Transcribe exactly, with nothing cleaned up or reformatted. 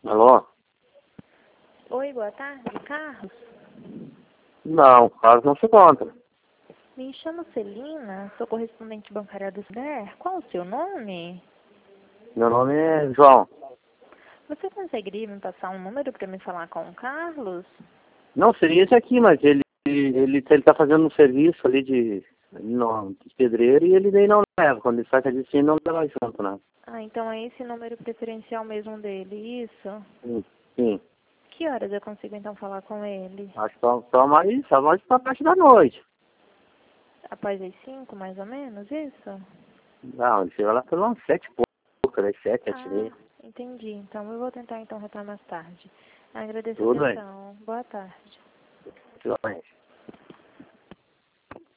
Alô? Oi, boa tarde, Carlos. Não, o Carlos não se encontra. Me chamo Celina, sou correspondente bancária do Suder. Qual o seu nome? Meu nome é João. Você conseguiria me passar um número para me falar com o Carlos? Não, seria esse aqui, mas ele ele, ele tá fazendo um serviço ali de, no, de pedreiro e ele daí não leva. Quando ele sai de assim, não leva junto, né? Ah, então é esse número preferencial mesmo dele, isso? Sim, sim. Que horas eu consigo então falar com ele? Acho que só, só mais, só mais pra parte da noite. Após as cinco, mais ou menos, isso? Não, ele chega lá pelas sete e pouco, das sete, sete e Ah, meia. entendi. Então eu vou tentar então retornar mais tarde. Agradeço a Tudo bem. atenção. Boa tarde. Tudo bem.